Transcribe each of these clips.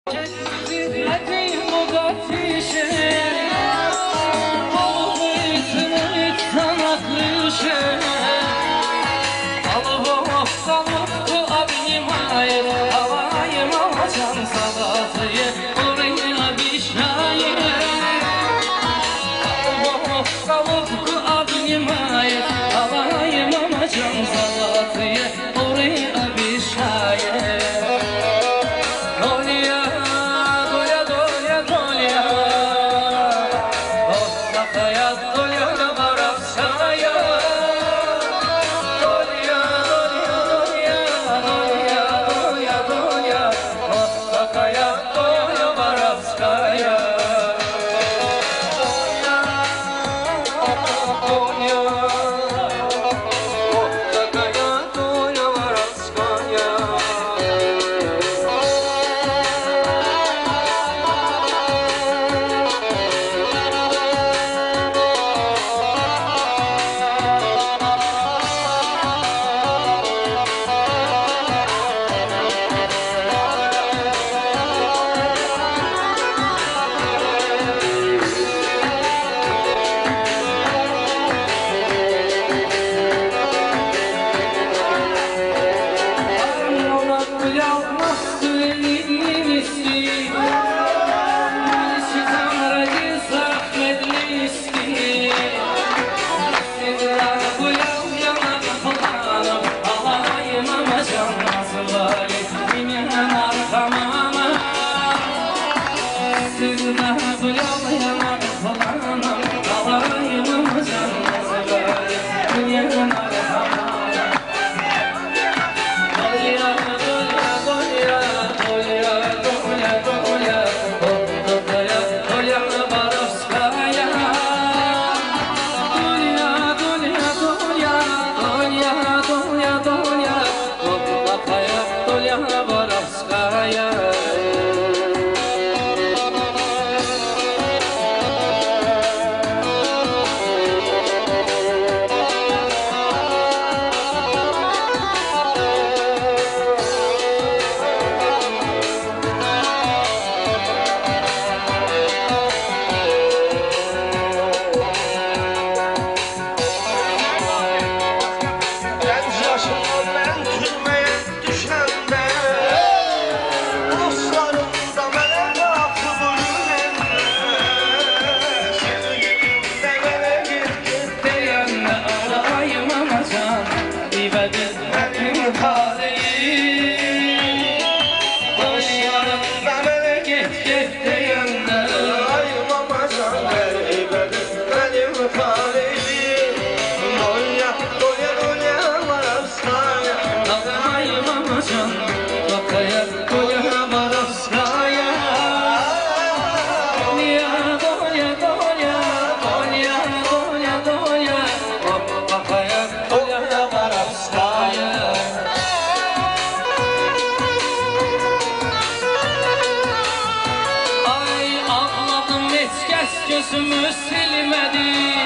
Gözümü silmedi,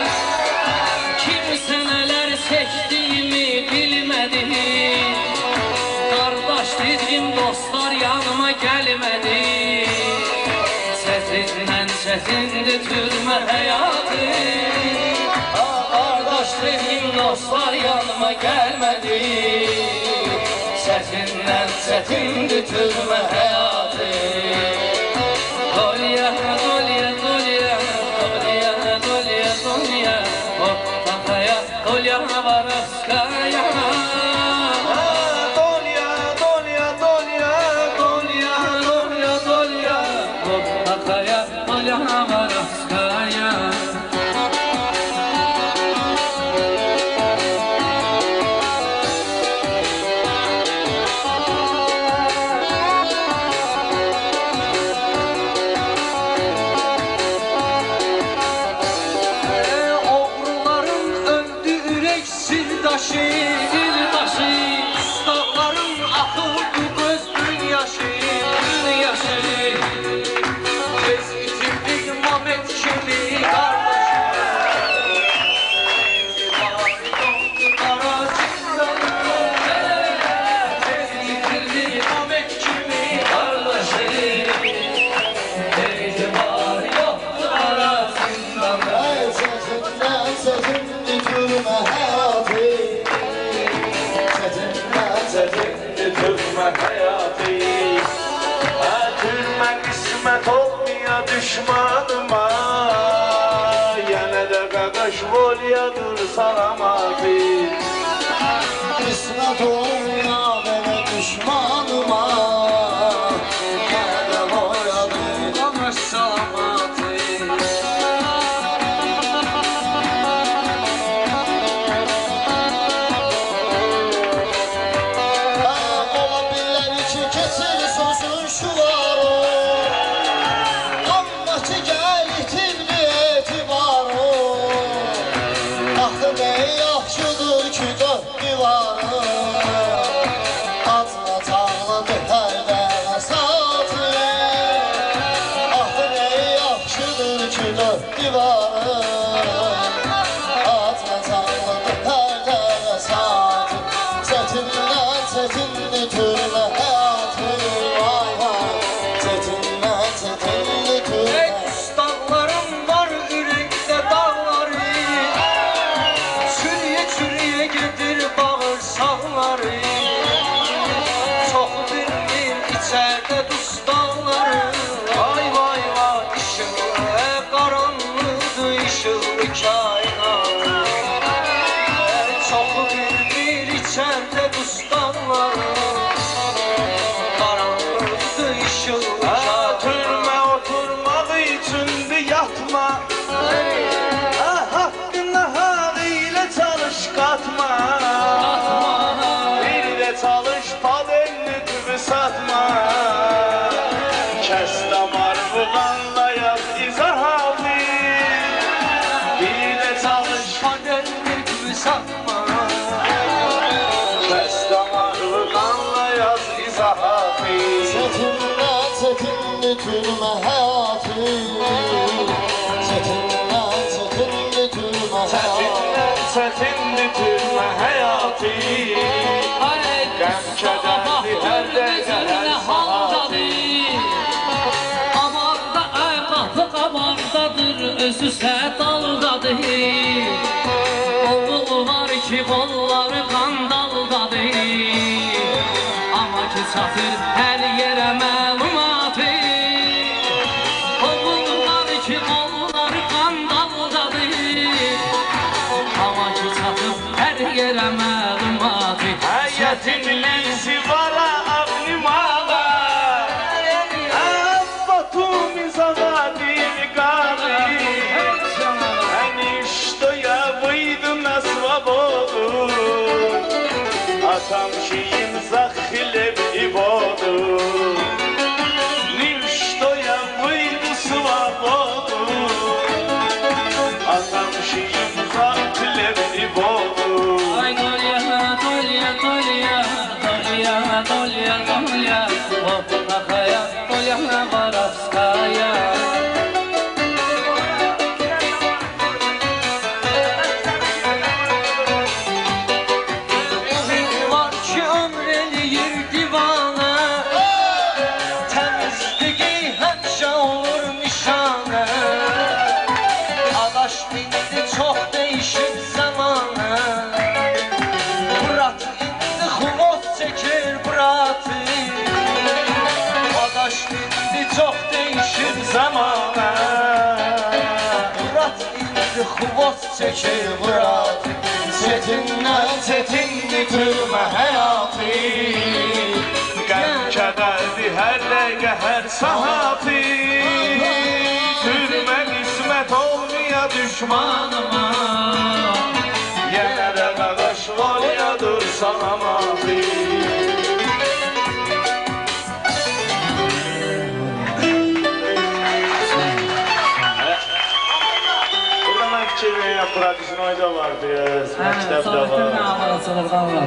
kimse neler çektiğimi bilmedi. Kardeş dedim dostlar yanıma gelmedi. Sesinden sesindi türme hayatı. Kardeş dedim dostlar yanıma gelmedi. Sesinden sesindi türme hayatı. Dolya dolya dolya Dolya Varovskaya, Dolya, Dolya, Dolya, Dolya, Dolya, Dolya, Dolya, Dolya Varovskaya. Sirdaşı, dağların akıldı gözün yaşı. Biz itirdik Mehmet kimi kardeşim. Biz itirdik Mehmet kimi kardeşim. qismət olmaya düşmanıma, yenə də qaqaş volyadır salamatı. Qismət olmaya belə düşmanıma, yenə də volyadır qaqaş salamatı. Türmə oturmaq üçündür yatma, haqqında halı ilə çalış qatma, bir də çalış padenli tübü satma. Kəs damarı qanla yaz izahatı, bir də çalış padenli tübü satma. Kəs damarı qanla yaz izahatı. Çetinli türmə həyatı, çetinli türmə həyatı. Çetinli türmə həyatı, qəm kədərli hər dəqiqə hər saatı. Amarda qapı qamardadır, özü sədaldadır. Oğul var ki, qolları qandaldadır. Amma ki, çatır hər yerə məlumatı. Oğul var ki, qolları qandaldadır. Amma ki, çatır hər yerə məlumatı. Həyətin lizivara ağnimağa, Batumi zavadimi qanı.Əni ştoya выйду на свободу, отомщим за хлеб и воду. Ним что я выйду свободу, отомщим за хлеб и воду. Ай, Долья, Долья, Долья, Долья, Долья, Долья, вот такая Долья воровская. Var ki ömreliyir divana, temizliği hemşe olur nişane. Adaş indi çok değişik zamana, Murat indi xumot çekir Murat'ı. Adaş indi çok değişik zamana, Murat indi xumot çekir Murat'ı. Çetindən çetinli türmə həyatı, qəm kədərli hər dəqiqə hər saatı. Türmə qismət olmaya düşmanıma, yenə də qaqaş volyadır salamatı. Burada mən fikir verirəm, prodüsinoy da vardı, məktəb də var.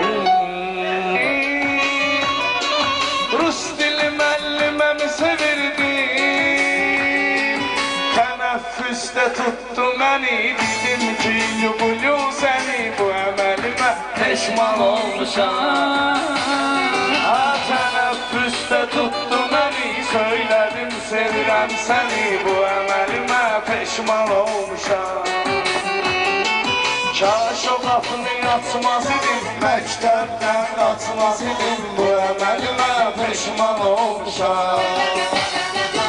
Rus dili müəlliməmi sevirdim, tənəffüsdə tutdu məni, dedim ki, yubulu səni, bu əməlimə peşman olmuşam. Tənəffüsdə tutdu məni, söylədim sevirəm səni, bu əməlimə peşman olmuşam. Kaş o qapını açmaz idim, məktəbdən qaçmaz idim, bu əməlimə peşman olmuşam.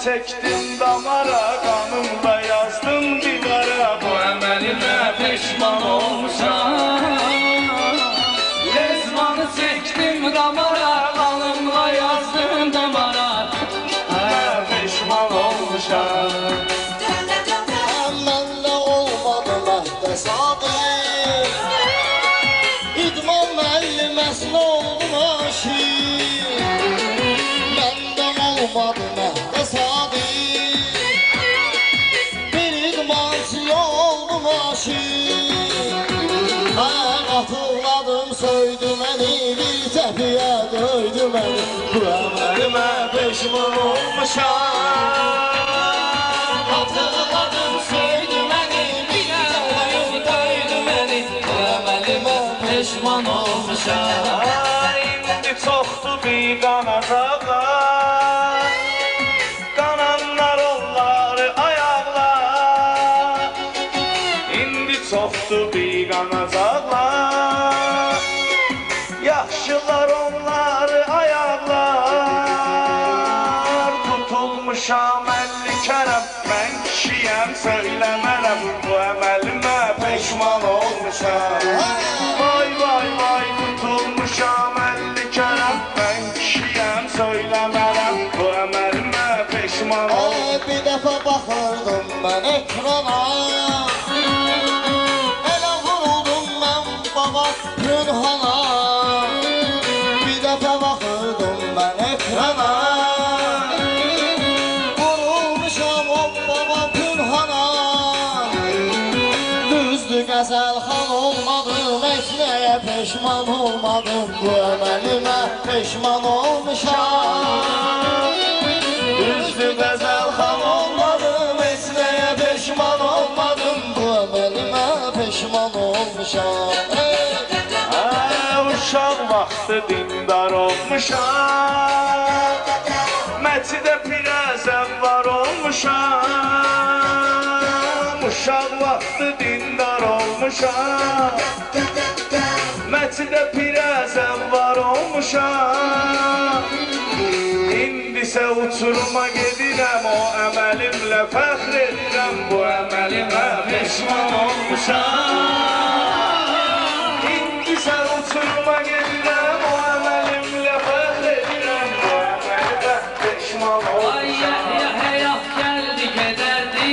çəkdim damara, qanımla yazdım divara. Bu əməlimə peşman olmuşam. Lezmanı çəkdim damara, qanımla yazdım damara. Peşman olmuşam. Məndə olmadı məhdə sadiq, İdman müəlliməsinə oldum aşiq. Məndə olmadı məhdə sadiq, bir idmançıya oldum aşiq. Atılmadım, söydü məni, bir təpiyə döydü məni. Bu əməlimə peşman olmuşam. Atılmadım, söydü məni, bir əvvəyim döydü məni. Bu əməlimə peşman olmuşam. İndi çoxdur bir qanacaqlar, qananlar onları ayaqlar. İndi çoxdur bir qanacaqlar, yaxşılar onları ayaqlar. Tutulmuşam 50 kərəm, mən kişiyəm söyləmərəm. Bu əməlimə peşman olmuşam. Vay vay vay, tutulmuşam 50 kərəm, mən kişiyəm söyləmərəm. Bu əməlimə peşman olmuşam. Bir dəfə baxırdım mən ekrana, elə vuruldum mən baba Pünhana. Bir dəfə baxırdım mən ekrana, vurulmuşam o baba Pünhana. Düzdür qəzəl xan olmadım, etməyə peşman olmadım. Bu əməlimə peşman olmuşam. Düzdür qəzəl xan olmadım, Etməyə peşman olmadım, bu əməlimə peşman olmuşam. Uşaq vaxtı dindar olmuşam, Məcidə pirəzəm var olmuşam. Uşaq vaxtı dindar olmuşam, Məcidə pirəzəm var olmuşam. İndisə uçuruma gedirəm, o əməlimlə fəxr edirəm. Bu əməlimə peşman olmuşam. İndisə uçuruma gedirəm, o əməlimlə fəxr edirəm. Bu əməlimə peşman Ay olmuşam. Yahya həyat gəldi gedərdi.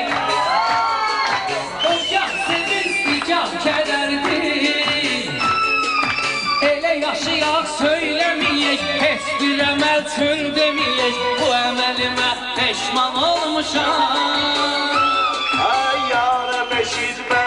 O gah sevinçli gah kədərdi. Elə yaşayaq söyləməyək, heç bir əməl üçün deməyək. Bu əməlimə peşman olmuşam. Ay yara beşiz ben